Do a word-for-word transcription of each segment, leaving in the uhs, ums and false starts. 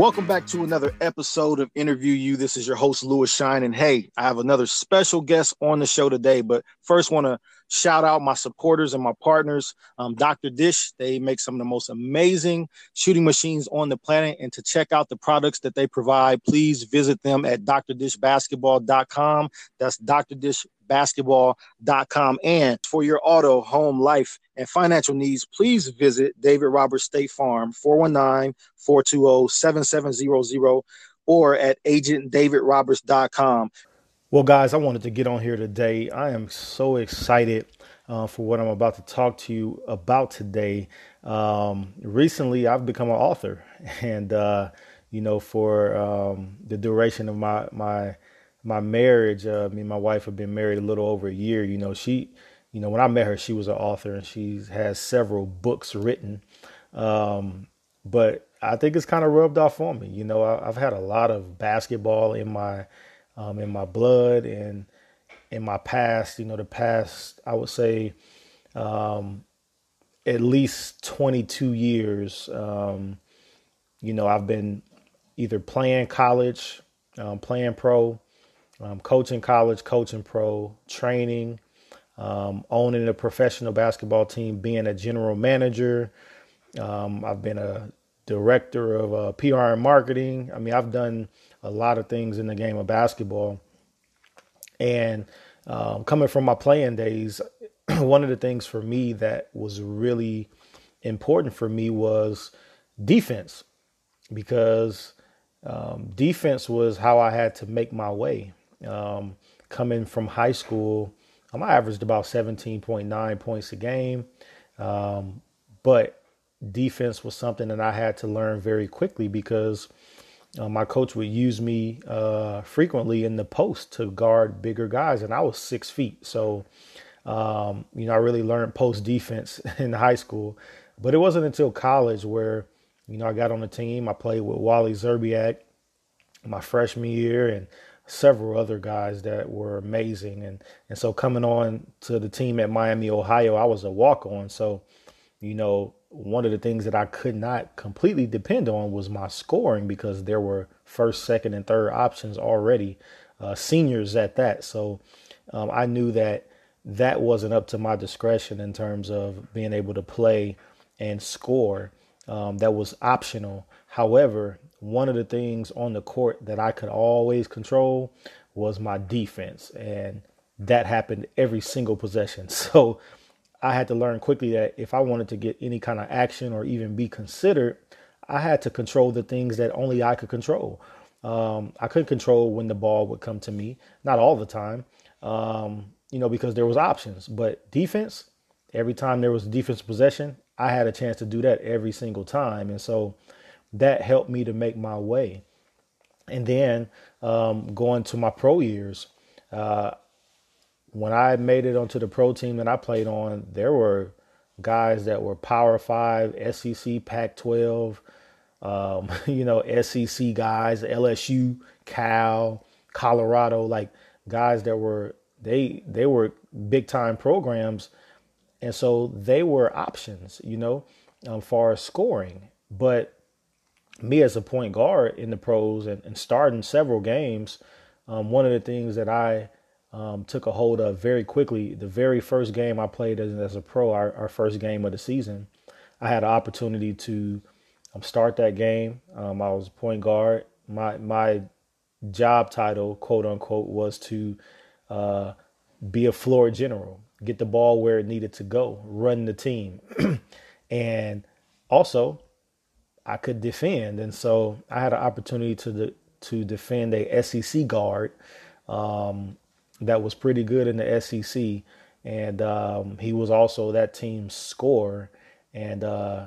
Welcome back to another episode of Interview You. This is your host, Louis Shine. And hey, I have another special guest on the show today. But first, want to shout out my supporters and my partners, um, Doctor Dish. They make some of the most amazing shooting machines on the planet. And to check out the products that they provide, please visit them at d r dish basketball dot com. That's d r dish basketball dot com. And for your auto, home, life, and financial needs, please visit David Roberts State Farm, four one nine, four two zero, seven seven zero zero, or at agent david roberts dot com. Well, guys, I wanted to get on here today. I am so excited uh, for what I'm about to talk to you about today. Um, recently, I've become an author, and uh, you know, for um, the duration of my my my marriage, uh, me and my wife have been married a little over a year. You know, she, you know, when I met her, she was an author, and she has several books written. Um, but I think it's kind of rubbed off on me. You know, I, I've had a lot of basketball in my um, in my blood and in my past. You know, the past, I would say, um, at least twenty-two years. Um, you know, I've been either playing college, um, playing pro, um, coaching college, coaching pro, training, um, owning a professional basketball team, being a general manager. Um, I've been a director of uh, P R and marketing. I mean, I've done a lot of things in the game of basketball. And um, coming from my playing days, one of the things for me that was really important for me was defense, because um, defense was how I had to make my way. Um, coming from high school, um, I averaged about seventeen point nine points a game. Um, but defense was something that I had to learn very quickly, because uh, my coach would use me uh, frequently in the post to guard bigger guys, and I was six feet. So, um, you know, I really learned post defense in high school, but it wasn't until college where, you know, I got on the team. I played with Wally Zerbiak my freshman year and several other guys that were amazing. And, and so coming on to the team at Miami, Ohio, I was a walk-on. So, you know, one of the things that I could not completely depend on was my scoring, because there were first, second, and third options already, uh, seniors at that. So um, I knew that that wasn't up to my discretion in terms of being able to play and score. Um, that was optional. However, one of the things on the court that I could always control was my defense, and that happened every single possession. So I had to learn quickly that if I wanted to get any kind of action or even be considered, I had to control the things that only I could control. Um, I couldn't control when the ball would come to me, not all the time, um, you know, because there was options. But defense, every time there was a defensive possession, I had a chance to do that every single time. And so that helped me to make my way. And then um, going to my pro years, uh, when I made it onto the pro team that I played on, there were guys that were Power Five, S E C, Pac twelve, um, you know, S E C guys, L S U, Cal, Colorado, like guys that were, they, they were big time programs. And so they were options, you know, um, far as scoring. But me as a point guard in the pros and, and starting several games, um, one of the things that I um, took a hold of very quickly, the very first game I played as, as a pro, our, our first game of the season, I had an opportunity to um, start that game. Um, I was point guard. My my job title, quote unquote, was to uh, be a floor general, get the ball where it needed to go, run the team. And also, I could defend. And so I had an opportunity to de- to defend a S E C guard um, that was pretty good in the S E C. And um, he was also that team's scorer. And uh,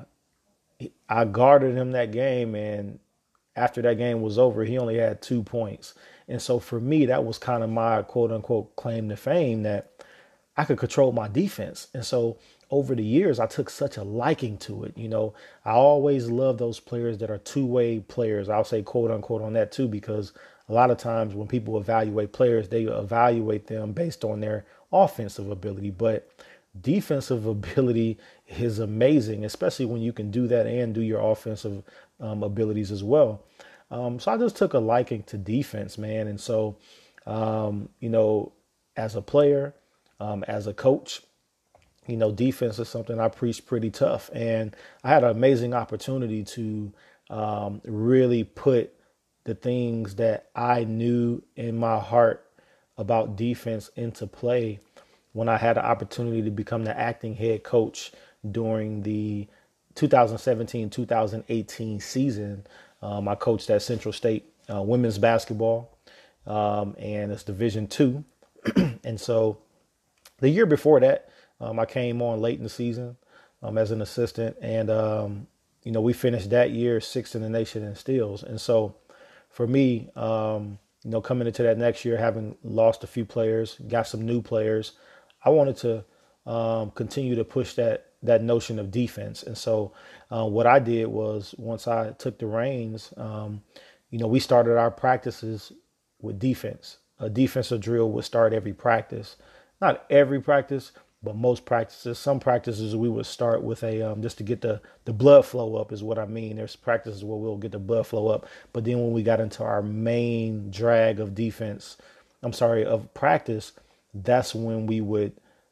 I guarded him that game. And after that game was over, he only had two points. And so for me, that was kind of my quote unquote claim to fame, that I could control my defense. And so over the years, I took such a liking to it. You know, I always love those players that are two-way players. I'll say quote unquote on that too, because a lot of times when people evaluate players, they evaluate them based on their offensive ability. But defensive ability is amazing, especially when you can do that and do your offensive um, abilities as well. Um, so I just took a liking to defense, man. And so, um, you know, as a player, um, as a coach, you know, defense is something I preach pretty tough. And I had an amazing opportunity to um, really put the things that I knew in my heart about defense into play when I had the opportunity to become the acting head coach during the twenty seventeen twenty eighteen season. Um, I coached at Central State uh, women's basketball, um, and it's Division two. And so the year before that, um, I came on late in the season um, as an assistant, and um, you know we finished that year sixth in the nation in steals. And so, for me, um, you know, coming into that next year, having lost a few players, got some new players, I wanted to um, continue to push that that notion of defense. And so, uh, what I did was once I took the reins, um, you know, we started our practices with defense. A defensive drill would start every practice. Not every practice, but most practices. Some practices we would start with a um, just to get the the blood flow up is what I mean. There's practices where we'll get the blood flow up, but then when we got into our main drag of defense, I'm sorry, of practice, that's when we would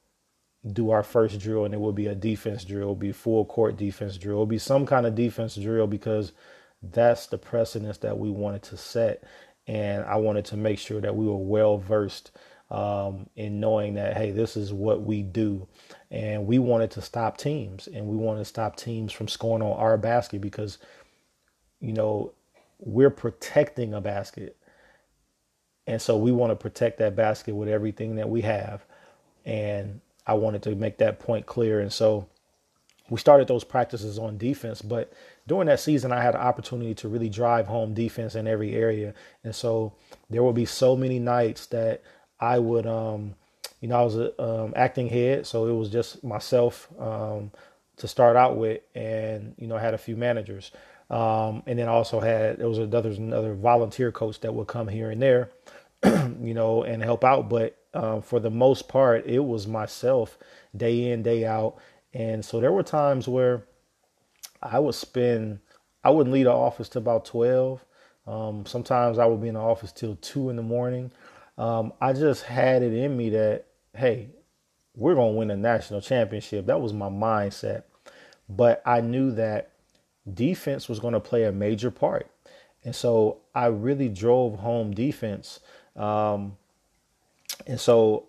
do our first drill, and it would be a defense drill, it would be full court defense drill, it would be some kind of defense drill, because that's the precedence that we wanted to set. And I wanted to make sure that we were well versed um, in knowing that, hey, this is what we do. And we wanted to stop teams, and we wanted to stop teams from scoring on our basket, because, you know, we're protecting a basket. And so we want to protect that basket with everything that we have. And I wanted to make that point clear. And so we started those practices on defense, but during that season, I had an opportunity to really drive home defense in every area. And so there would be so many nights that I would, um, you know, I was a um, acting head, so it was just myself um, to start out with, and you know, I had a few managers, um, and then I also had there was another another volunteer coach that would come here and there, you know, and help out. But um, for the most part, it was myself day in, day out. And so there were times where I would spend, I wouldn't leave the office till about twelve. Um, sometimes I would be in the office till two in the morning. Um, I just had it in me that, hey, we're going to win a national championship. That was my mindset. But I knew that defense was going to play a major part. And so I really drove home defense. Um, and so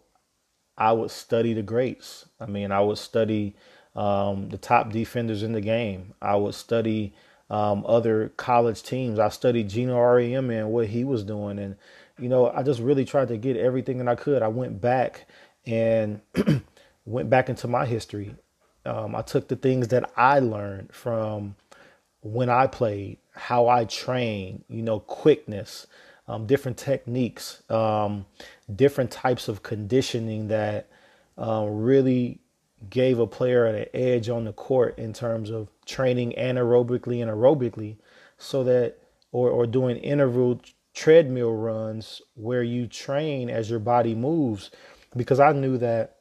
I would study the greats. I mean, I would study um, the top defenders in the game. I would study um, other college teams. I studied Gino Auriemma and what he was doing. And, you know, I just really tried to get everything that I could. I went back and went back into my history. Um, I took the things that I learned from when I played, how I trained, you know, quickness, um, different techniques, um, different types of conditioning that um, really gave a player an edge on the court in terms of training anaerobically and aerobically, so that, or, or doing interval treadmill runs where you train as your body moves. Because I knew that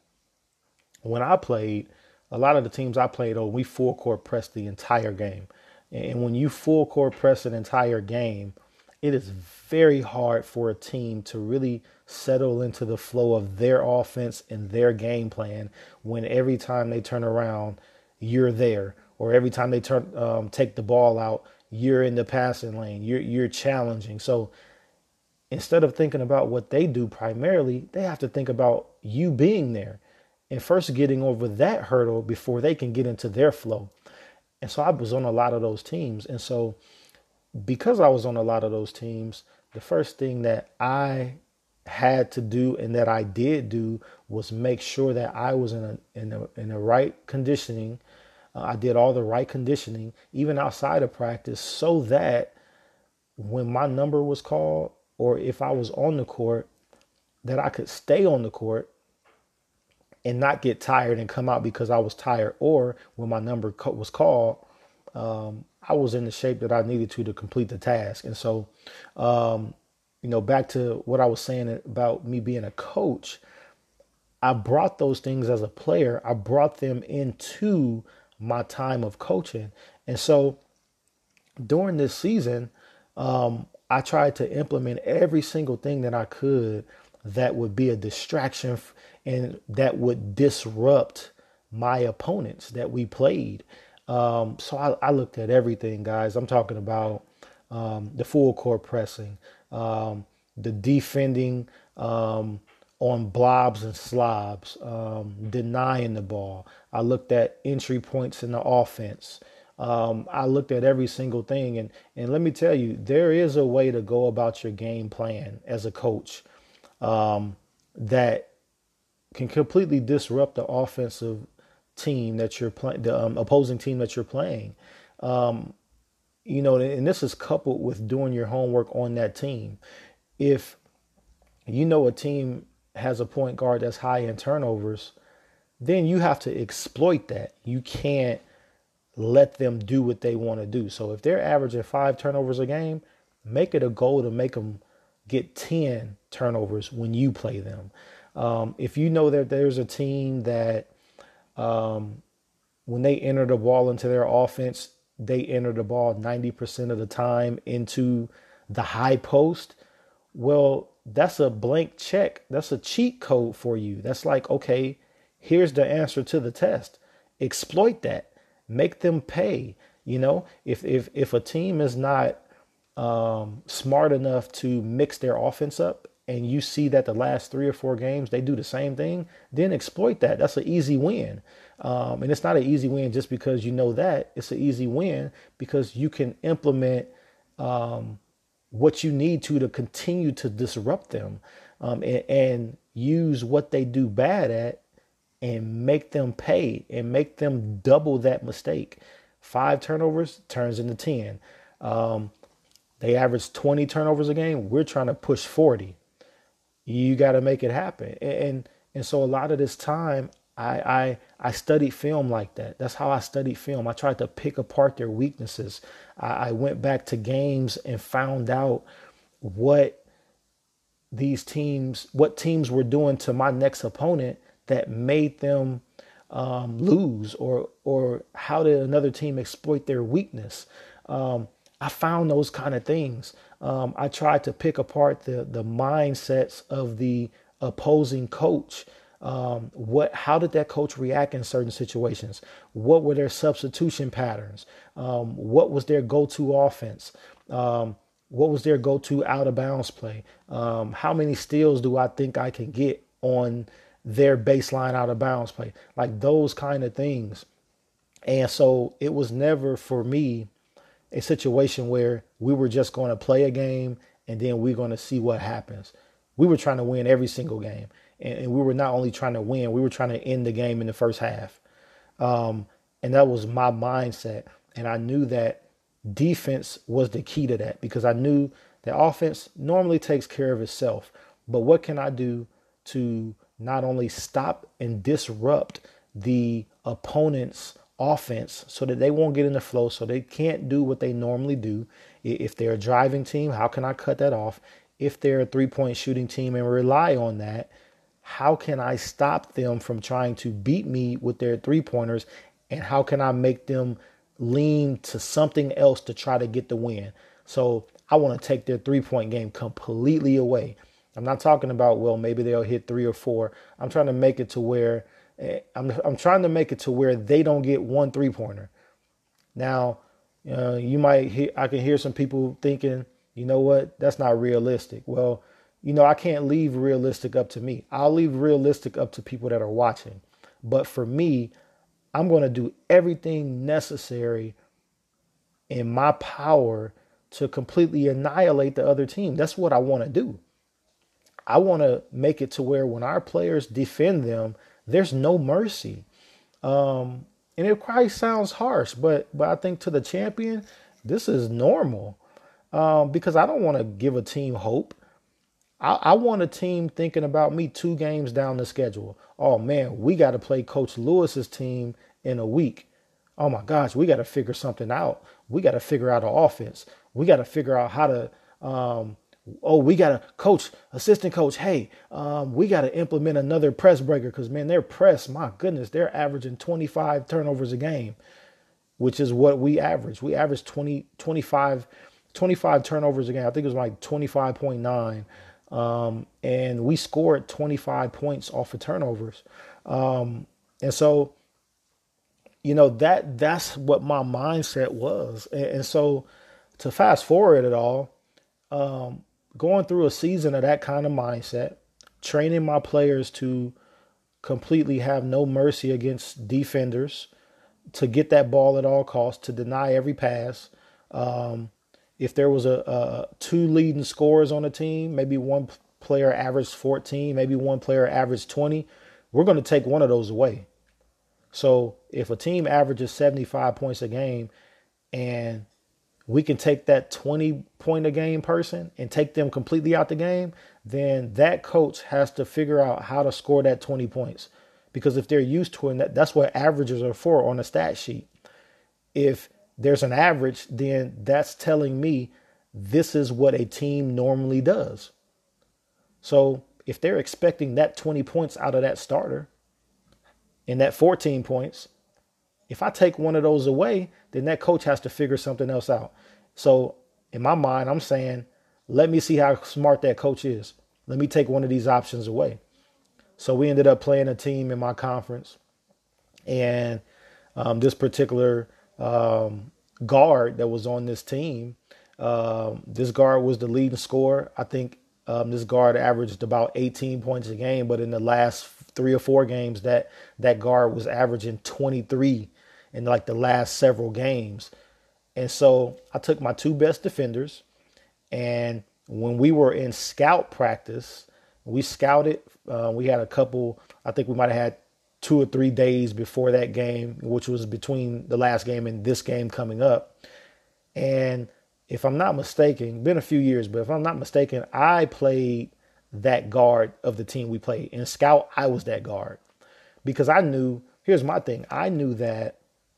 when I played, a lot of the teams I played on, we full court pressed the entire game. And when you full court press an entire game, it is very hard for a team to really settle into the flow of their offense and their game plan when every time they turn around, you're there, or every time they turn um, take the ball out, you're in the passing lane, you're you're challenging. So instead of thinking about what they do primarily, they have to think about you being there and first getting over that hurdle before they can get into their flow. And so I was on a lot of those teams. And so because I was on a lot of those teams, the first thing that I had to do and that I did do was make sure that I was in a in a in the right conditioning. Uh, I did all the right conditioning, even outside of practice, so that when my number was called, or if I was on the court, that I could stay on the court and not get tired and come out because I was tired, or when my number was called, um, I was in the shape that I needed to to complete the task. And so, um, you know, back to what I was saying about me being a coach, I brought those things as a player. I brought them into my time of coaching. And so during this season, um, I tried to implement every single thing that I could that would be a distraction f- and that would disrupt my opponents that we played. Um, so I, I looked at everything, guys. I'm talking about um, the full court pressing, um, the defending um, on blobs and slobs, um, denying the ball. I looked at entry points in the offense. Um, I looked at every single thing, and and let me tell you, there is a way to go about your game plan as a coach um, that can completely disrupt the offensive team that you're playing, the um, opposing team that you're playing. Um, you know, and this is coupled with doing your homework on that team. If you know a team has a point guard that's high in turnovers, then you have to exploit that. You can't let them do what they want to do. So if they're averaging five turnovers a game, make it a goal to make them get ten turnovers when you play them. Um, if you know that there's a team that when they enter the ball into their offense, they enter the ball ninety percent of the time into the high post. Well, that's a blank check. That's a cheat code for you. That's like, okay, here's the answer to the test. Exploit that. Make them pay. You know, if if if a team is not um, smart enough to mix their offense up, and you see that the last three or four games they do the same thing, then exploit that. That's an easy win. Um, and it's not an easy win just because you know that. It's an easy win because you can implement um, what you need to to continue to disrupt them um, and, and use what they do bad at and make them pay and make them double that mistake. Five turnovers turns into ten. Um, they average twenty turnovers a game. We're trying to push forty. You got to make it happen. And and so a lot of this time, I, I I studied film like that. That's how I studied film. I tried to pick apart their weaknesses. I, I went back to games and found out what these teams, what teams were doing to my next opponent that made them um, lose, or or how did another team exploit their weakness. Um, I found those kind of things. Um, I tried to pick apart the the mindsets of the opposing coach. Um, what? How did that coach react in certain situations? What were their substitution patterns? Um, what was their go-to offense? Um, what was their go-to out of bounds play? Um, how many steals do I think I can get on their baseline out of bounds play? Like those kind of things. And so it was never for me a situation where we were just going to play a game and then we're going to see what happens. We were trying to win every single game. And, and we were not only trying to win, we were trying to end the game in the first half. Um, and that was my mindset. And I knew that defense was the key to that because I knew the offense normally takes care of itself. But what can I do to not only stop and disrupt the opponent's offense so that they won't get in the flow, so they can't do what they normally do? If they're a driving team, how can I cut that off? If they're a three-point shooting team and rely on that, how can I stop them from trying to beat me with their three-pointers? And how can I make them lean to something else to try to get the win? So I want to take their three-point game completely away. I'm not talking about, well, maybe they'll hit three or four. I'm trying to make it to where I'm, I'm trying to make it to where they don't get one three-pointer. Now, uh, you might hear, I can hear some people thinking, you know what, that's not realistic. Well, you know, I can't leave realistic up to me. I'll leave realistic up to people that are watching. But for me, I'm going to do everything necessary in my power to completely annihilate the other team. That's what I want to do. I want to make it to where when our players defend them, there's no mercy. Um, and it probably sounds harsh, but but I think to the champion, this is normal um, because I don't want to give a team hope. I, I want a team thinking about me two games down the schedule. Oh, man, we got to play Coach Lewis's team in a week. Oh, my gosh, we got to figure something out. We got to figure out an offense. We got to figure out how to um, – oh, we got to – coach, assistant coach, hey, um, we got to implement another press breaker because, man, their press, my goodness, they're averaging twenty-five turnovers a game, which is what we average. We average twenty, twenty-five twenty-five turnovers a game. I think it was like twenty-five point nine. Um, and we scored twenty-five points off of turnovers. Um, and so, you know, that that's what my mindset was. And, and so to fast forward it all, going through a season of that kind of mindset, training my players to completely have no mercy against defenders, to get that ball at all costs, to deny every pass. Um, if there was a, a two leading scorers on a team, maybe one player averaged fourteen, maybe one player averaged twenty, we're going to take one of those away. So if a team averages seventy-five points a game and we can take that twenty point a game person and take them completely out the game, then that coach has to figure out how to score that twenty points. Because if they're used to it, that, that's what averages are for on a stat sheet. If there's an average, then that's telling me this is what a team normally does. So if they're expecting that twenty points out of that starter and that fourteen points, if I take one of those away, then that coach has to figure something else out. So in my mind, I'm saying, let me see how smart that coach is. Let me take one of these options away. So we ended up playing a team in my conference. And um, this particular um, guard that was on this team, um, this guard was the leading scorer. I think um, this guard averaged about eighteen points a game. But in the last three or four games, that that guard was averaging twenty-three in like the last several games. And so I took my two best defenders, and when we were in scout practice, we scouted. Uh, we had a couple, I think we might have had two or three days before that game, which was between the last game and this game coming up. And if I'm not mistaken, been a few years, but if I'm not mistaken, I played that guard of the team we played. In scout, I was that guard because I knew, here's my thing. I knew that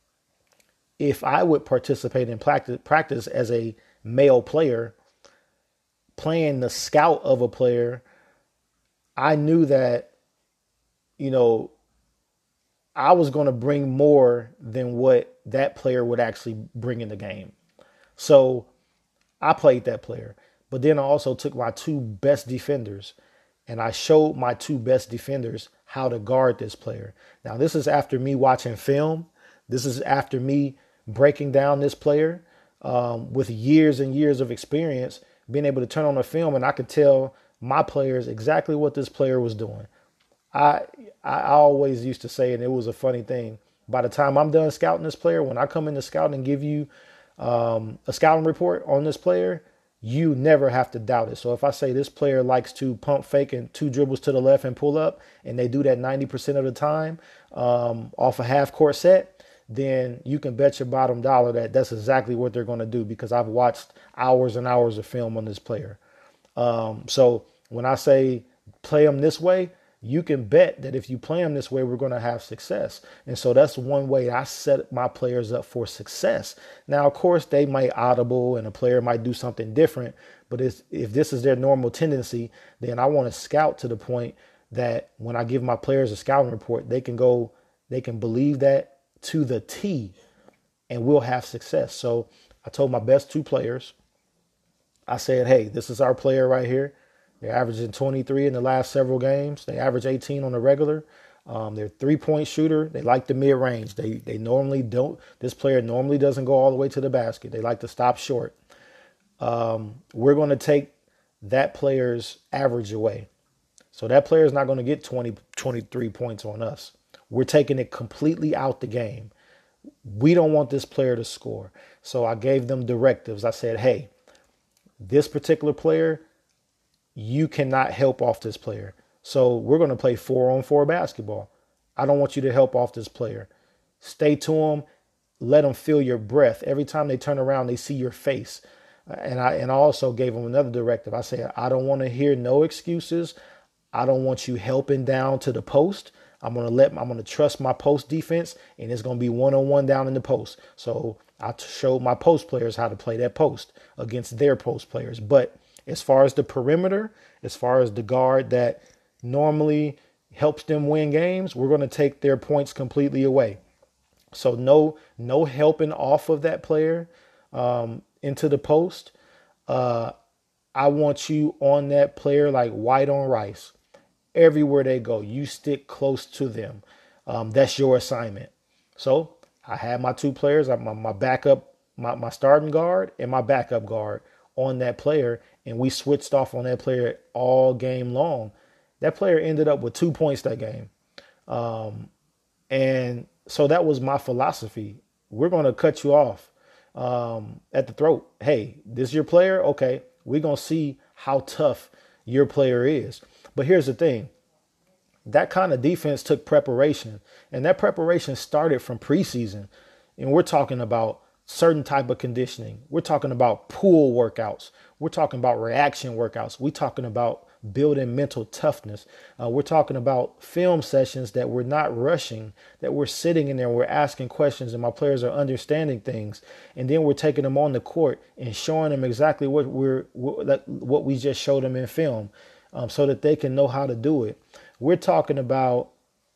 if I would participate in practice, practice as a male player, playing the scout of a player, I knew that, you know, I was going to bring more than what that player would actually bring in the game. So I played that player. But then I also took my two best defenders and I showed my two best defenders how to guard this player. Now, this is after me watching film. This is after me breaking down this player um, with years and years of experience, being able to turn on the film, and I could tell my players exactly what this player was doing. I I always used to say, and it was a funny thing, by the time I'm done scouting this player, when I come into scouting and give you um, a scouting report on this player, you never have to doubt it. So if I say this player likes to pump fake and two dribbles to the left and pull up, and they do that ninety percent of the time um, off a half court set, then you can bet your bottom dollar that that's exactly what they're going to do, because I've watched hours and hours of film on this player. Um, so when I say play them this way, you can bet that if you play them this way, we're going to have success. And so that's one way I set my players up for success. Now, of course, they might audible and a player might do something different. But it's, if this is their normal tendency, then I want to scout to the point that when I give my players a scouting report, they can go, they can believe that to the T, and we'll have success. So I told my best two players, I said, hey, this is our player right here. They're averaging twenty-three in the last several games. They average eighteen on the regular. Um, they're three-point shooter. They like the mid-range. They they normally don't. This player normally doesn't go all the way to the basket. They like to stop short. Um, we're going to take that player's average away. So that player is not going to get twenty, twenty-three points on us. We're taking it completely out the game. We don't want this player to score. So I gave them directives. I said, hey, this particular player, you cannot help off this player. So we're going to play four on four basketball. I don't want you to help off this player. Stay to them. Let them feel your breath. Every time they turn around, they see your face. And I and I also gave them another directive. I said, I don't want to hear no excuses. I don't want you helping down to the post. I'm going to let, I'm going to trust my post defense, and it's going to be one-on-one down in the post. So I showed my post players how to play that post against their post players. But as far as the perimeter, as far as the guard that normally helps them win games, we're going to take their points completely away. So no, no helping off of that player um, into the post. Uh, I want you on that player like white on rice. Everywhere they go, you stick close to them. Um, that's your assignment. So I had my two players, my, my backup, my, my starting guard and my backup guard on that player, and we switched off on that player all game long. That player ended up with two points that game. Um, and so that was my philosophy. We're going to cut you off um, at the throat. Hey, this is your player? Okay, we're going to see how tough your player is. But here's the thing. That kind of defense took preparation, and that preparation started from preseason. And we're talking about certain type of conditioning. We're talking about pool workouts. We're talking about reaction workouts. We're talking about building mental toughness. Uh, we're talking about film sessions that we're not rushing, that we're sitting in there, we're asking questions, and my players are understanding things. And then we're taking them on the court and showing them exactly what we're what, what we just showed them in film, um, so that they can know how to do it. We're talking about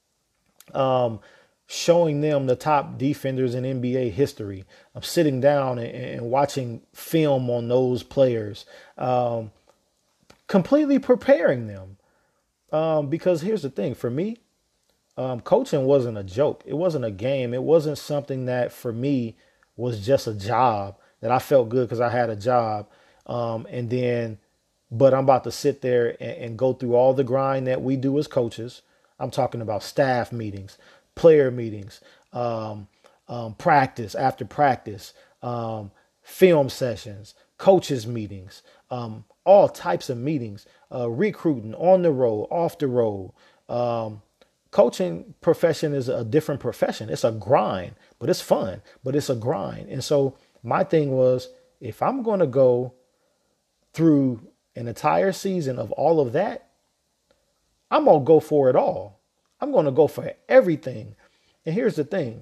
um, showing them the top defenders in N B A history. I'm sitting down and, and watching film on those players, um, completely preparing them. Um, because here's the thing, for me, um, coaching wasn't a joke. It wasn't a game. It wasn't something that for me was just a job that I felt good because I had a job. Um, and then, but I'm about to sit there and, and go through all the grind that we do as coaches. I'm talking about staff meetings, player meetings, um, um, practice after practice, um, film sessions, coaches meetings, um, all types of meetings, uh, recruiting on the road, off the road. Um, coaching profession is a different profession. It's a grind, but it's fun, but it's a grind. And so my thing was, if I'm going to go through an entire season of all of that, I'm going to go for it all. I'm going to go for everything. And here's the thing.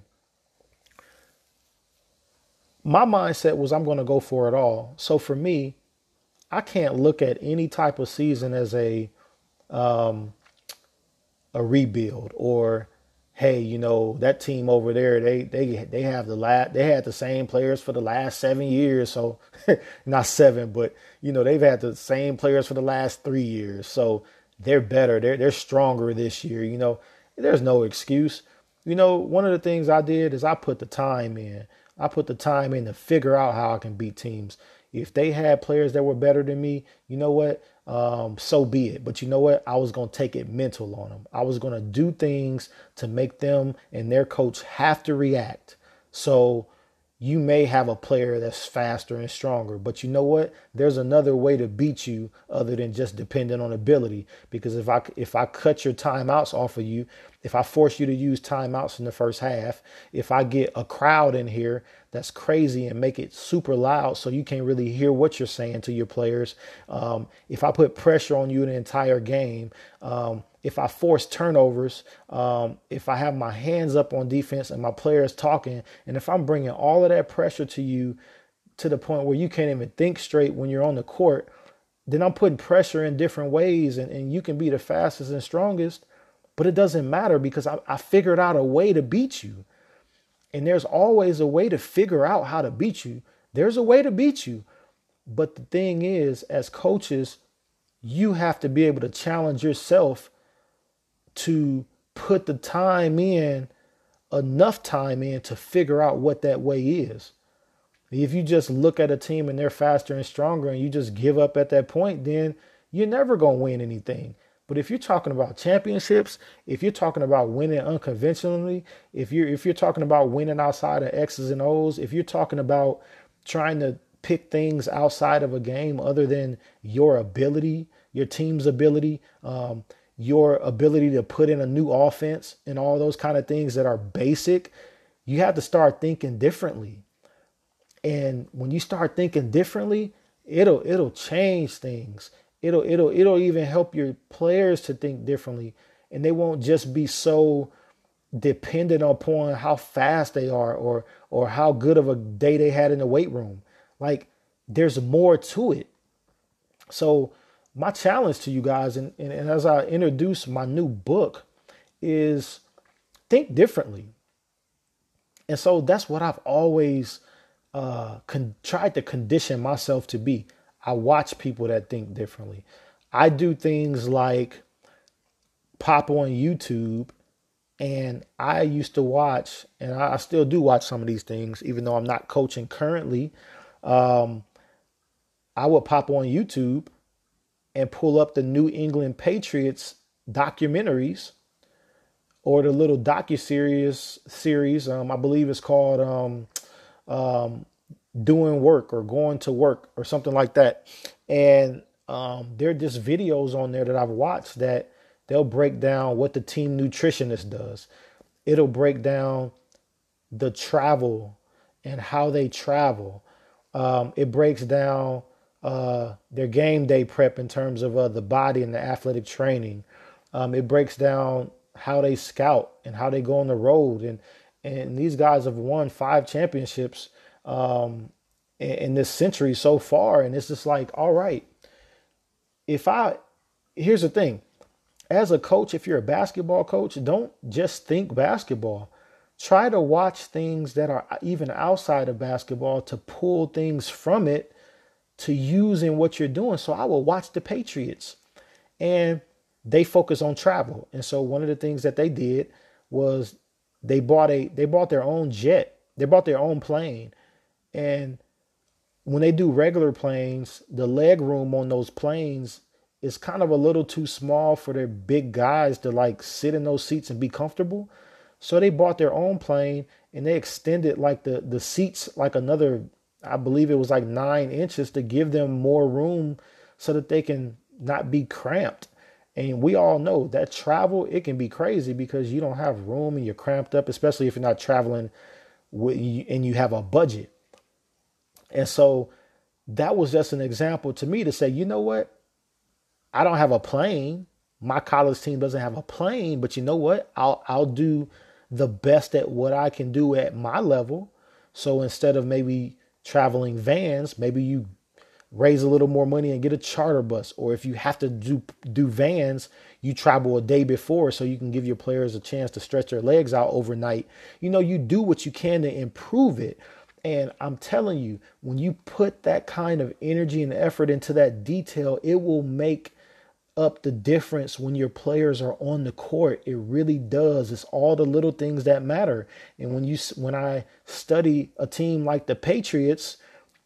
My mindset was I'm going to go for it all. So for me, I can't look at any type of season as a um, a rebuild or, hey, you know, that team over there, they they they have the last, they had the same players for the last seven years. So not seven, but you know, they've had the same players for the last three years. So they're better. They're they're stronger this year. You know, there's no excuse. You know, one of the things I did is I put the time in. I put the time in to figure out how I can beat teams. If they had players that were better than me, you know what? Um, so be it. But you know what? I was going to take it mental on them. I was going to do things to make them and their coach have to react. So you may have a player that's faster and stronger, but you know what? There's another way to beat you other than just depending on ability. Because if I if I cut your timeouts off of you, if I force you to use timeouts in the first half, if I get a crowd in here that's crazy and make it super loud so you can't really hear what you're saying to your players, um, if I put pressure on you the entire game, um, if I force turnovers, um, if I have my hands up on defense and my players talking, and if I'm bringing all of that pressure to you to the point where you can't even think straight when you're on the court, then I'm putting pressure in different ways, and, and you can be the fastest and strongest, but it doesn't matter because I, I figured out a way to beat you. And there's always a way to figure out how to beat you. There's a way to beat you. But the thing is, as coaches, you have to be able to challenge yourself to put the time in, enough time in to figure out what that way is. If you just look at a team and they're faster and stronger and you just give up at that point, then you're never going to win anything. But if you're talking about championships, if you're talking about winning unconventionally, if you're if you're talking about winning outside of X's and O's, if you're talking about trying to pick things outside of a game other than your ability, your team's ability, um, your ability to put in a new offense and all those kind of things that are basic, you have to start thinking differently. And when you start thinking differently, it'll it'll change things. It'll it'll it'll even help your players to think differently, and they won't just be so dependent upon how fast they are or or how good of a day they had in the weight room. Like, there's more to it. So my challenge to you guys, and, and, and as I introduce my new book, is think differently. And so that's what I've always uh, con- tried to condition myself to be. I watch people that think differently. I do things like pop on YouTube, and I used to watch, and I still do watch some of these things, even though I'm not coaching currently. Um, I would pop on YouTube and pull up the New England Patriots documentaries or the little docu-series series. Um, I believe it's called um, um, Doing Work or Going to Work or something like that. And um, there are just videos on there that I've watched that they'll break down what the team nutritionist does. It'll break down the travel and how they travel. Um, it breaks down uh, their game day prep in terms of uh, the body and the athletic training. Um, it breaks down how they scout and how they go on the road. And, and these guys have won five championships um, in, in this century so far. And it's just like, all right, if I, here's the thing. As a coach, if you're a basketball coach, don't just think basketball. Try to watch things that are even outside of basketball to pull things from it to use in what you're doing. So I will watch the Patriots, and they focus on travel. And so one of the things that they did was they bought a they bought their own jet. They bought their own plane. And when they do regular planes, the leg room on those planes is kind of a little too small for their big guys to like sit in those seats and be comfortable. So they bought their own plane and they extended like the, the seats like another, I believe it was like nine inches to give them more room so that they can not be cramped. And we all know that travel, it can be crazy because you don't have room and you're cramped up, especially if you're not traveling with you and you have a budget. And so that was just an example to me to say, you know what? I don't have a plane. My college team doesn't have a plane, but you know what? I'll I'll do the best at what I can do at my level. So instead of maybe traveling vans, maybe you raise a little more money and get a charter bus. Or if you have to do do vans, you travel a day before so you can give your players a chance to stretch their legs out overnight. You know, you do what you can to improve it. And I'm telling you, when you put that kind of energy and effort into that detail, it will make up the difference when your players are on the court. It really does. It's all the little things that matter. And when you when I study a team like the Patriots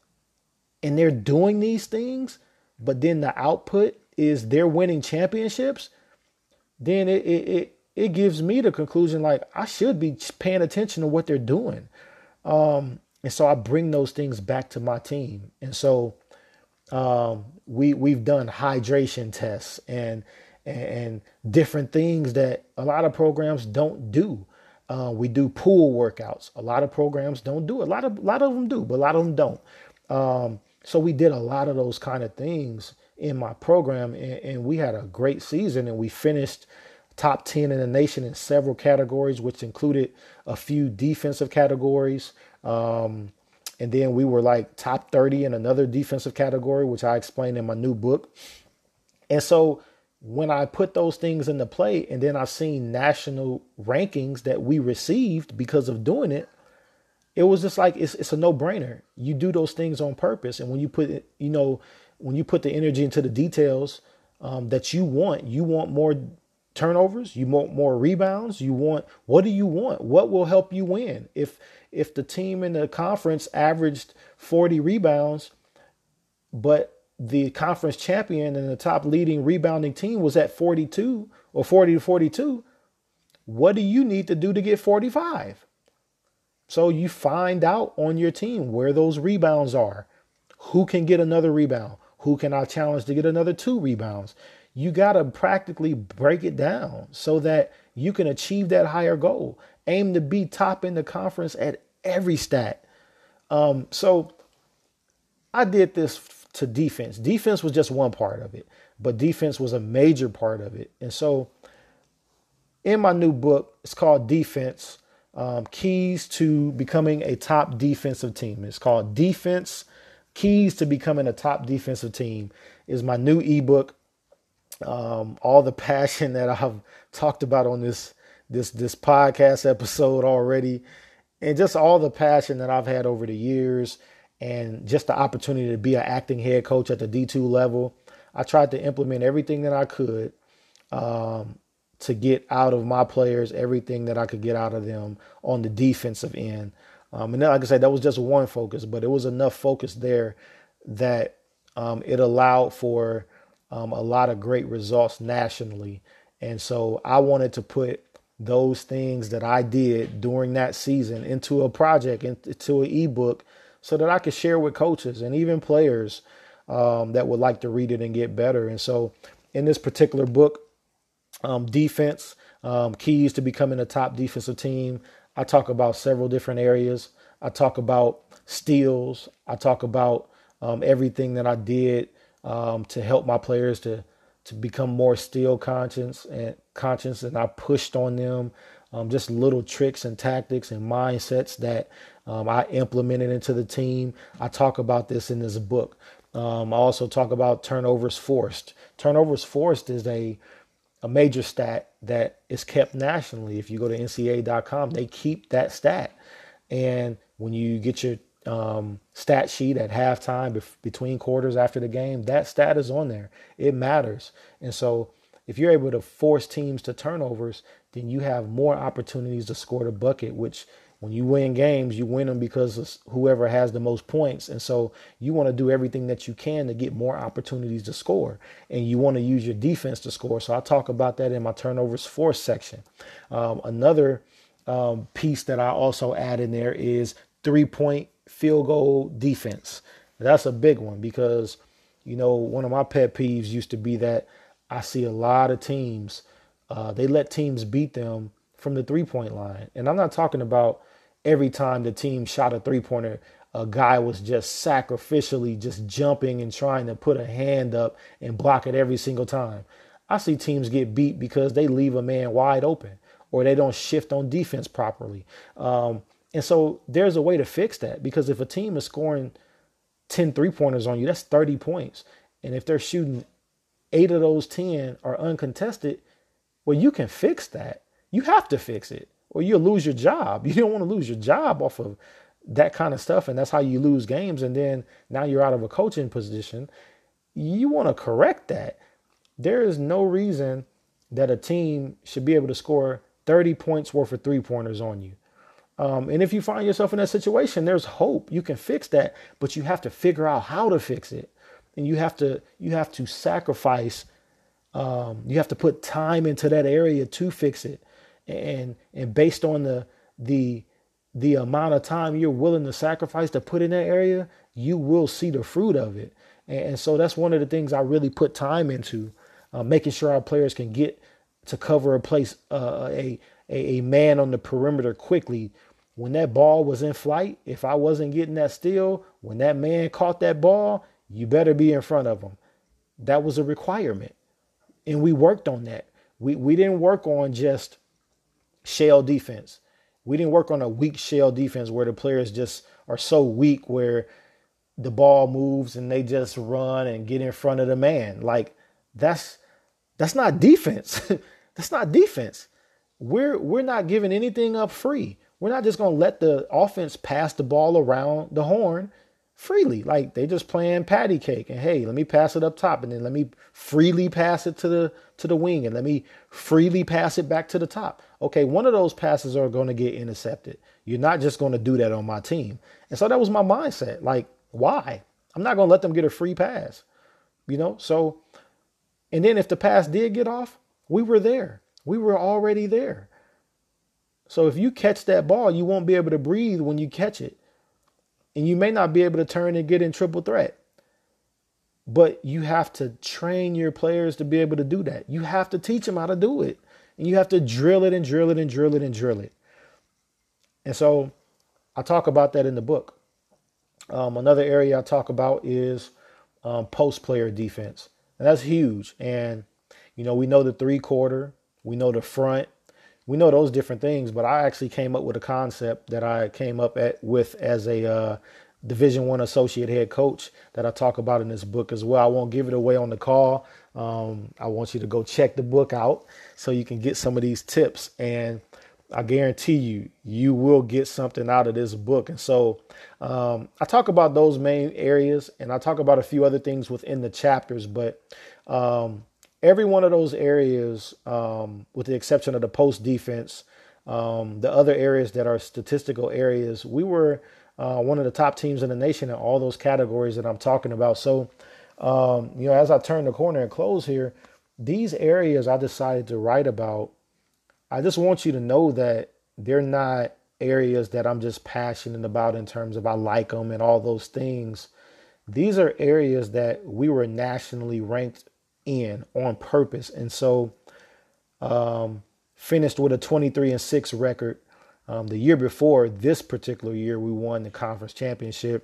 and they're doing these things, but then the output is they're winning championships, then it it it, it gives me the conclusion like I should be paying attention to what they're doing. Um, and so I bring those things back to my team. And so Um, we we've done hydration tests and, and and different things that a lot of programs don't do. Uh, we do pool workouts. A lot of programs don't do it. A lot of a lot of them do, but a lot of them don't. Um, so we did a lot of those kind of things in my program, and, and we had a great season. And we finished top ten in the nation in several categories, which included a few defensive categories. Um, And then we were like top thirty in another defensive category, which I explained in my new book. And so when I put those things into play and then I seen national rankings that we received because of doing it, it was just like, it's, it's a no brainer. You do those things on purpose. And when you put it, you know, when you put the energy into the details um, that you want, you want more turnovers, you want more rebounds, you want, what do you want? What will help you win? If, if the team in the conference averaged forty rebounds, but the conference champion and the top leading rebounding team was at forty-two or forty to forty-two, what do you need to do to get forty-five? So you find out on your team where those rebounds are. Who can get another rebound? Who can I challenge to get another two rebounds? You got to practically break it down so that you can achieve that higher goal. Aim to be top in the conference at every stat. Um, so I did this to defense. Defense was just one part of it, but defense was a major part of it. And so in my new book, it's called Defense, um, Keys to Becoming a Top Defensive Team. It's called Defense, Keys to Becoming a Top Defensive Team. Is my new ebook. Um, all the passion that I've talked about on this this this podcast episode already, and just all the passion that I've had over the years, and just the opportunity to be an acting head coach at the D two level. I tried to implement everything that I could um, to get out of my players everything that I could get out of them on the defensive end. Um, and then, like I said, that was just one focus, but it was enough focus there that um, it allowed for um, a lot of great results nationally. And so I wanted to put those things that I did during that season into a project, into an ebook, so that I could share with coaches and even players um, that would like to read it and get better. And so in this particular book, um, defense, um, keys to becoming a top defensive team, I talk about several different areas. I talk about steals. I talk about um, everything that I did um, to help my players to to become more steal conscious and conscious, and I pushed on them um, just little tricks and tactics and mindsets that um, I implemented into the team. I talk about this in this book. Um, I also talk about turnovers forced. Turnovers forced is a a major stat that is kept nationally. If you go to N C A A dot com, they keep that stat. And when you get your um, stat sheet at halftime, bef- between quarters after the game, that stat is on there. It matters. And so if you're able to force teams to turnovers, then you have more opportunities to score the bucket, which when you win games, you win them because of whoever has the most points. And so you want to do everything that you can to get more opportunities to score. And you want to use your defense to score. So I talk about that in my turnovers forced section. Um, another um, piece that I also add in there is three-point field goal defense. That's a big one because, you know, one of my pet peeves used to be that I see a lot of teams, uh, they let teams beat them from the three-point line. And I'm not talking about every time the team shot a three-pointer, a guy was just sacrificially just jumping and trying to put a hand up and block it every single time. I see teams get beat because they leave a man wide open or they don't shift on defense properly. Um, and so there's a way to fix that, because if a team is scoring ten three-pointers on you, that's thirty points. And if they're shooting eight of those ten are uncontested, well, you can fix that. You have to fix it or you'll lose your job. You don't want to lose your job off of that kind of stuff. And that's how you lose games. And then now you're out of a coaching position. You want to correct that. There is no reason that a team should be able to score thirty points worth of three-pointers on you. Um, and if you find yourself in that situation, there's hope. You can fix that, but you have to figure out how to fix it. And you have to you have to sacrifice. Um, you have to put time into that area to fix it. And and based on the the the amount of time you're willing to sacrifice to put in that area, you will see the fruit of it. And, and so that's one of the things I really put time into, uh, making sure our players can get to cover a place, uh, a, a a man on the perimeter quickly. When that ball was in flight, if I wasn't getting that steal, when that man caught that ball, you better be in front of him. That was a requirement. And we worked on that. We we didn't work on just shell defense. We didn't work on a weak shell defense where the players just are so weak where the ball moves and they just run and get in front of the man. Like that's that's not defense. That's not defense. We're we're not giving anything up free. We're not just going to let the offense pass the ball around the horn freely. Like they just playing patty cake and hey, let me pass it up top and then let me freely pass it to the to the wing and let me freely pass it back to the top. Okay, one of those passes are going to get intercepted. You're not just going to do that on my team. And so that was my mindset. Like, why? I'm not going to let them get a free pass. You know, so and then if the pass did get off, we were there. We were already there. So if you catch that ball, you won't be able to breathe when you catch it. And you may not be able to turn and get in triple threat. But you have to train your players to be able to do that. You have to teach them how to do it. And you have to drill it and drill it and drill it and drill it. And so I talk about that in the book. Um, another area I talk about is um, post-player defense. And that's huge. And, you know, we know the three-quarter. We know the front. We know those different things, but I actually came up with a concept that I came up at, with as a uh, Division One associate head coach that I talk about in this book as well. I won't give it away on the call. Um, I want you to go check the book out so you can get some of these tips. And I guarantee you, you will get something out of this book. And so um, I talk about those main areas, and I talk about a few other things within the chapters, but um, every one of those areas, um, with the exception of the post defense, um, the other areas that are statistical areas, we were uh, one of the top teams in the nation in all those categories that I'm talking about. So, um, you know, as I turn the corner and close here, these areas I decided to write about. I just want you to know that they're not areas that I'm just passionate about in terms of I like them and all those things. These are areas that we were nationally ranked in on purpose. And so um, finished with a twenty-three and six record. Um, the year before this particular year, we won the conference championship,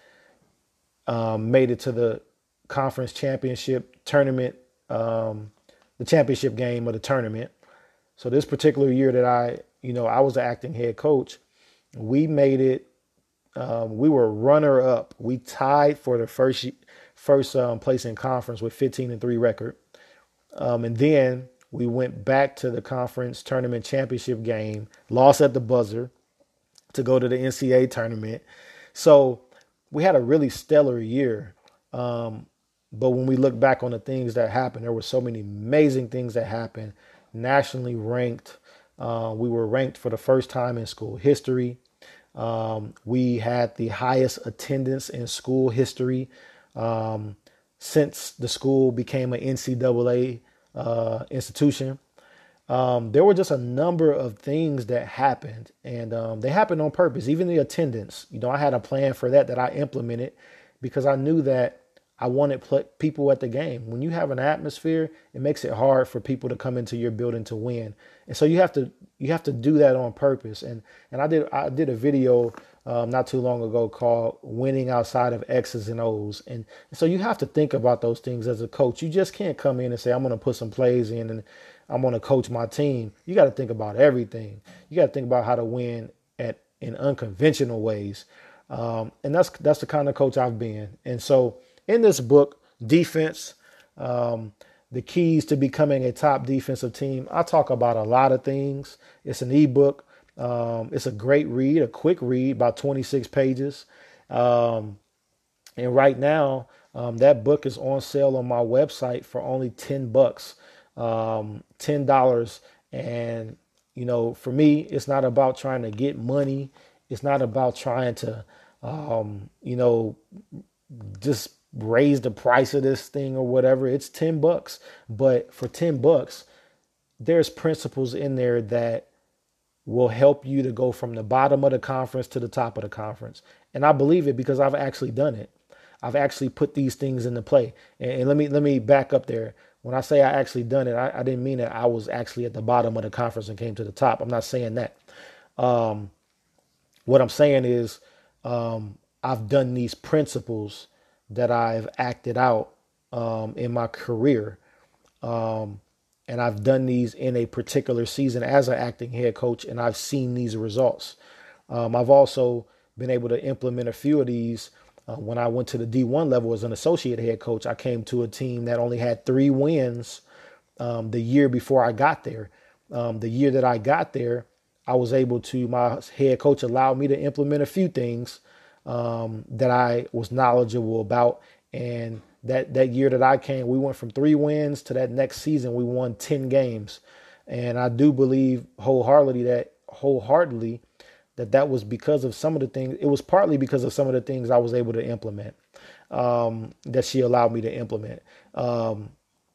um, made it to the conference championship tournament, um, the championship game of the tournament. So this particular year that I, you know, I was the acting head coach, we made it. Um, we were runner up. We tied for the first first um, place in conference with fifteen and three record. Um, and then we went back to the conference tournament championship game, lost at the buzzer to go to the N C double A tournament. So we had a really stellar year. Um, but when we look back on the things that happened, there were so many amazing things that happened. Nationally ranked. Uh, we were ranked for the first time in school history. Um, we had the highest attendance in school history um, since the school became an N C double A uh, institution. Um, there were just a number of things that happened, and um, they happened on purpose. Even the attendance, you know, I had a plan for that that I implemented because I knew that I wanted pl- people at the game. When you have an atmosphere, it makes it hard for people to come into your building to win. And so you have to you have to do that on purpose. And and I did I did a video um, not too long ago called "Winning Outside of X's and O's." And so you have to think about those things as a coach. You just can't come in and say, "I'm going to put some plays in and I'm going to coach my team." You got to think about everything. You got to think about how to win at in unconventional ways. Um, and that's that's the kind of coach I've been. And so in this book, Defense, um, the keys to becoming a top defensive team, I talk about a lot of things. It's an ebook. Um, it's a great read, a quick read, about twenty-six pages. Um, and right now, um, that book is on sale on my website for only ten bucks, um, ten dollars. And, you know, for me, it's not about trying to get money. It's not about trying to, um, you know, just raise the price of this thing or whatever. It's ten bucks. But for ten bucks, there's principles in there that will help you to go from the bottom of the conference to the top of the conference. And I believe it because I've actually done it. I've actually put these things into play. And, and let me let me back up there. When I say I actually done it, I, I didn't mean that I was actually at the bottom of the conference and came to the top. I'm not saying that. Um, what I'm saying is um, I've done these principles that I've acted out um, in my career. Um, and I've done these in a particular season as an acting head coach, and I've seen these results. Um, I've also been able to implement a few of these. Uh, when I went to the D one level as an associate head coach, I came to a team that only had three wins um, the year before I got there. Um, the year that I got there, I was able to, my head coach allowed me to implement a few things um, that I was knowledgeable about. And that, that year that I came, we went from three wins to that next season, we won ten games. And I do believe wholeheartedly that wholeheartedly that that was because of some of the things. It was partly because of some of the things I was able to implement um, that she allowed me to implement. Um,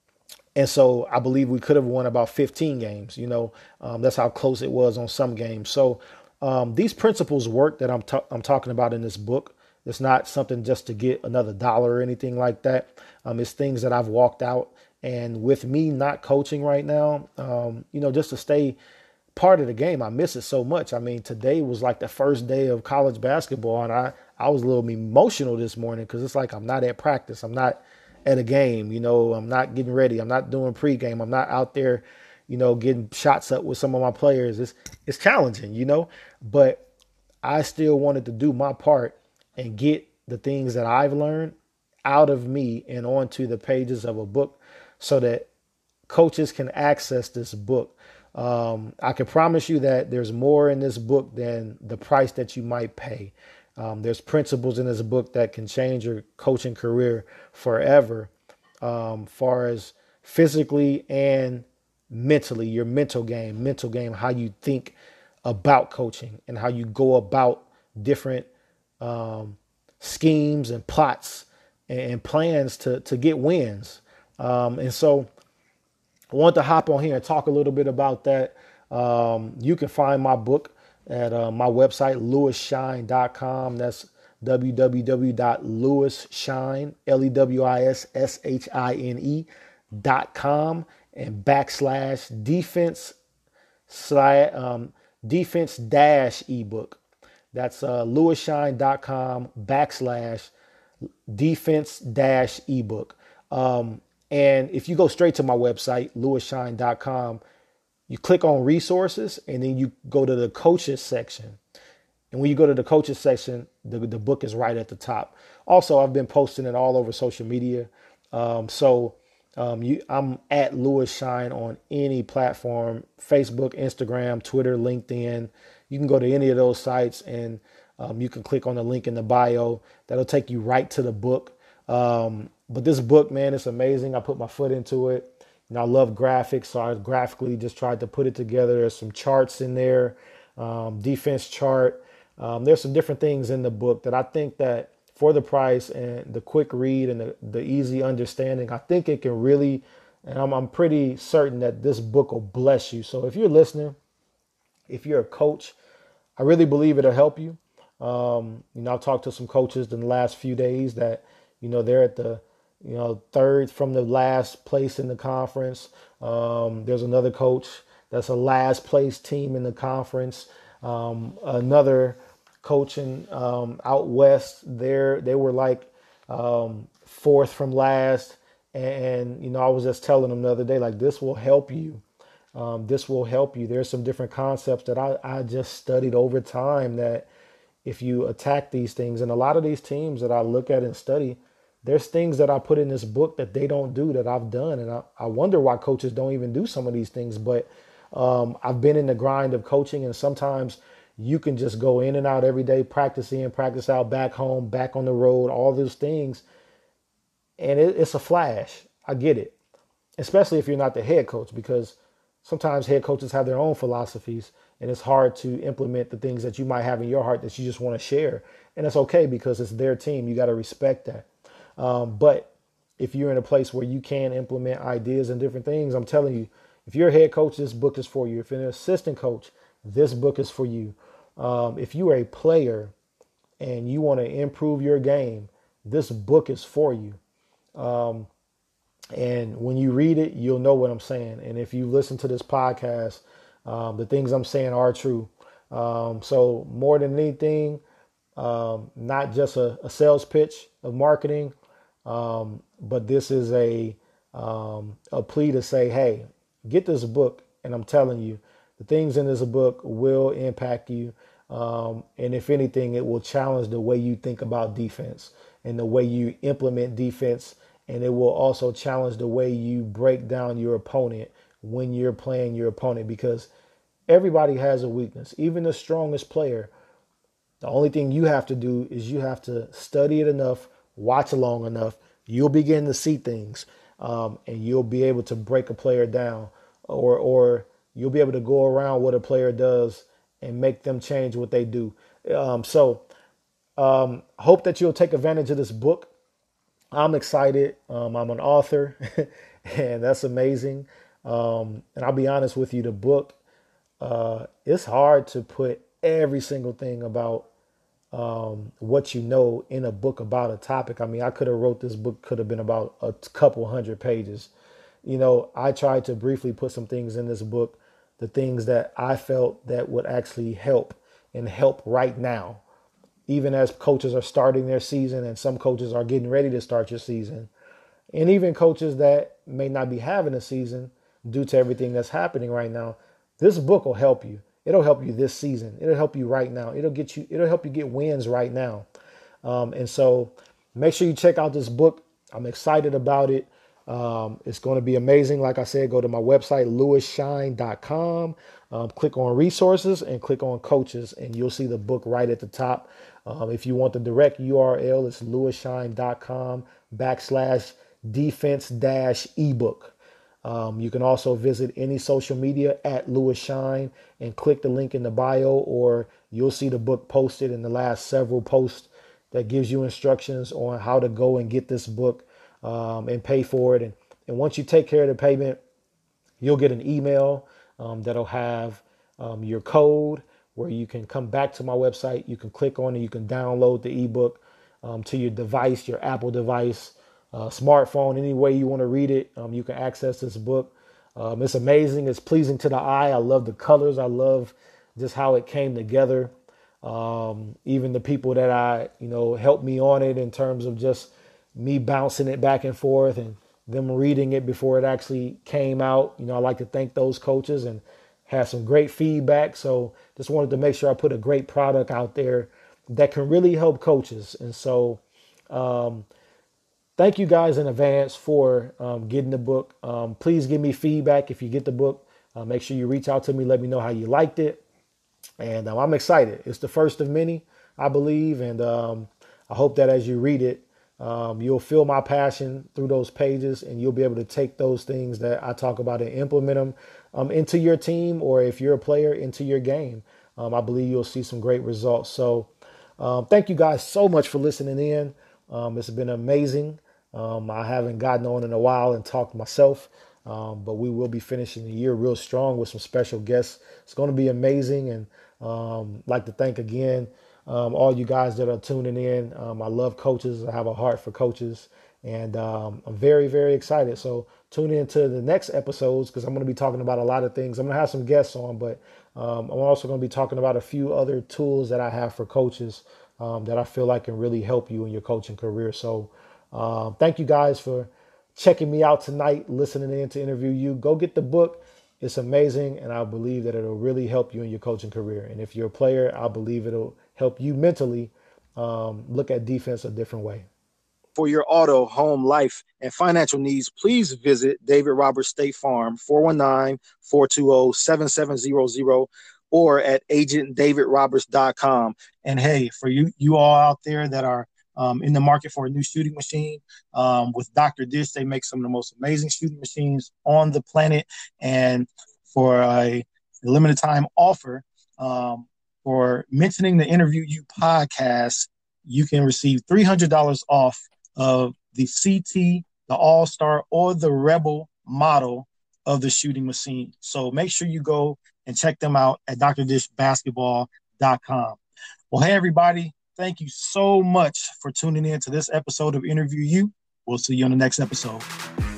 and so I believe we could have won about fifteen games. You know, um, that's how close it was on some games. So um, these principles work that I'm ta- I'm talking about in this book. It's not something just to get another dollar or anything like that. Um, it's things that I've walked out. And with me not coaching right now, um, you know, just to stay part of the game, I miss it so much. I mean, today was like the first day of college basketball, and I, I was a little emotional this morning because it's like I'm not at practice. I'm not at a game, you know, I'm not getting ready. I'm not doing pregame. I'm not out there, you know, getting shots up with some of my players. It's, it's challenging, you know, but I still wanted to do my part and get the things that I've learned out of me and onto the pages of a book so that coaches can access this book. Um, I can promise you that there's more in this book than the price that you might pay. Um, there's principles in this book that can change your coaching career forever, um, far as physically and mentally, your mental game, mental game, how you think about coaching and how you go about different um, schemes and plots and plans to to get wins. Um, and so I want to hop on here and talk a little bit about that. Um, you can find my book at uh, my website, lewis shine dot com. That's w w w dot lewis shine, L E W I S S H I N E dot com, and backslash defense slash um, defense dash ebook. That's uh, lewis shine dot com backslash defense dash ebook. Um, and if you go straight to my website, lewis shine dot com, you click on resources and then you go to the coaches section. And when you go to the coaches section, the, the book is right at the top. Also, I've been posting it all over social media. Um, so um, you, I'm at Lewis Shine on any platform, Facebook, Instagram, Twitter, LinkedIn. You can go to any of those sites and um, you can click on the link in the bio. That'll take you right to the book. Um, but this book, man, it's amazing. I put my foot into it. You know, I love graphics, so I graphically just tried to put it together. There's some charts in there, um, defense chart. Um, there's some different things in the book that I think that for the price and the quick read and the, the easy understanding, I think it can really, and I'm, I'm pretty certain that this book will bless you. So if you're listening, if you're a coach, I really believe it'll help you. Um, you know, I've talked to some coaches in the last few days that, you know, they're at the, you know, third from the last place in the conference. Um, there's another coach that's a last place team in the conference. Um, another coach in, um, out west, there they were like um, fourth from last. And, you know, I was just telling them the other day, like, this will help you. Um, this will help you. There's some different concepts that I, I just studied over time that if you attack these things, and a lot of these teams that I look at and study, there's things that I put in this book that they don't do that I've done. And I, I wonder why coaches don't even do some of these things. But um, I've been in the grind of coaching, and sometimes you can just go in and out every day, practice in, practice out, back home, back on the road, all those things. And it, it's a flash. I get it, especially if you're not the head coach, because sometimes head coaches have their own philosophies, and it's hard to implement the things that you might have in your heart that you just want to share. And it's okay because it's their team. You got to respect that. Um, but if you're in a place where you can implement ideas and different things, I'm telling you, if you're a head coach, this book is for you. If you're an assistant coach, this book is for you. Um, if you are a player and you want to improve your game, this book is for you. Um, and when you read it, you'll know what I'm saying. And if you listen to this podcast, um, the things I'm saying are true. Um, so more than anything, um, not just a, a sales pitch of marketing, um, but this is a um, a plea to say, hey, get this book. And I'm telling you, the things in this book will impact you. Um, and if anything, it will challenge the way you think about defense and the way you implement defense. And it will also challenge the way you break down your opponent when you're playing your opponent, because everybody has a weakness, even the strongest player. The only thing you have to do is you have to study it enough, watch long enough. You'll begin to see things, um, and you'll be able to break a player down, or or you'll be able to go around what a player does and make them change what they do. Um, so um, hope that you'll take advantage of this book. I'm excited. Um, I'm an author, and that's amazing. Um, and I'll be honest with you, the book, uh, it's hard to put every single thing about um, what you know in a book about a topic. I mean, I could have wrote this book, could have been about a couple hundred pages. You know, I tried to briefly put some things in this book, the things that I felt that would actually help and help right now, even as coaches are starting their season and some coaches are getting ready to start your season. And even coaches that may not be having a season due to everything that's happening right now, this book will help you. It'll help you this season. It'll help you right now. It'll get you, it'll help you get wins right now. Um, and so make sure you check out this book. I'm excited about it. Um, it's going to be amazing. Like I said, go to my website, lewis shine dot com, um, click on resources and click on coaches, and you'll see the book right at the top. Um, if you want the direct U R L, it's lewis shine dot com backslash defense dash ebook. Um, you can also visit any social media at Lewis Shine and click the link in the bio, or you'll see the book posted in the last several posts that gives you instructions on how to go and get this book um, and pay for it. And, and once you take care of the payment, you'll get an email um, that'll have um, your code where you can come back to my website. You can click on it. You can download the ebook um, to your device, your Apple device, uh, smartphone, any way you want to read it. Um, you can access this book. Um, it's amazing. It's pleasing to the eye. I love the colors. I love just how it came together. Um, even the people that I, you know, helped me on it in terms of just me bouncing it back and forth and them reading it before it actually came out. You know, I like to thank those coaches and had some great feedback. So just wanted to make sure I put a great product out there that can really help coaches. And so um, thank you guys in advance for um, getting the book. Um, please give me feedback if you get the book. Uh, make sure you reach out to me. Let me know how you liked it. And um, I'm excited. It's the first of many, I believe. And um, I hope that as you read it, um, you'll feel my passion through those pages, and you'll be able to take those things that I talk about and implement them um, into your team, or if you're a player, into your game. Um, I believe you'll see some great results. So um, thank you guys so much for listening in. Um, it's been amazing. Um, I haven't gotten on in a while and talked myself. Um, but we will be finishing the year real strong with some special guests. It's going to be amazing. And um, like to thank again um, all you guys that are tuning in. Um, I love coaches. I have a heart for coaches. And um, I'm very, very excited. So tune in to the next episodes, because I'm going to be talking about a lot of things. I'm going to have some guests on, but um, I'm also going to be talking about a few other tools that I have for coaches um, that I feel like can really help you in your coaching career. So uh, thank you guys for checking me out tonight, listening in to interview you. Go get the book. It's amazing, and I believe that it'll really help you in your coaching career. And if you're a player, I believe it'll help you mentally um, look at defense a different way. For your auto, home, life, and financial needs, please visit David Roberts State Farm, four one nine, four two zero, seven seven zero zero, or at agent david roberts dot com. And hey, for you, you all out there that are Um, in the market for a new shooting machine, um, with Doctor Dish, they make some of the most amazing shooting machines on the planet. And for a limited time offer, um, for mentioning the Interview You podcast, you can receive three hundred dollars off of the C T, the All-Star, or the Rebel model of the shooting machine. So make sure you go and check them out at dr dish basketball dot com. Well, hey, everybody. Thank you so much for tuning in to this episode of Interview You. We'll see you on the next episode.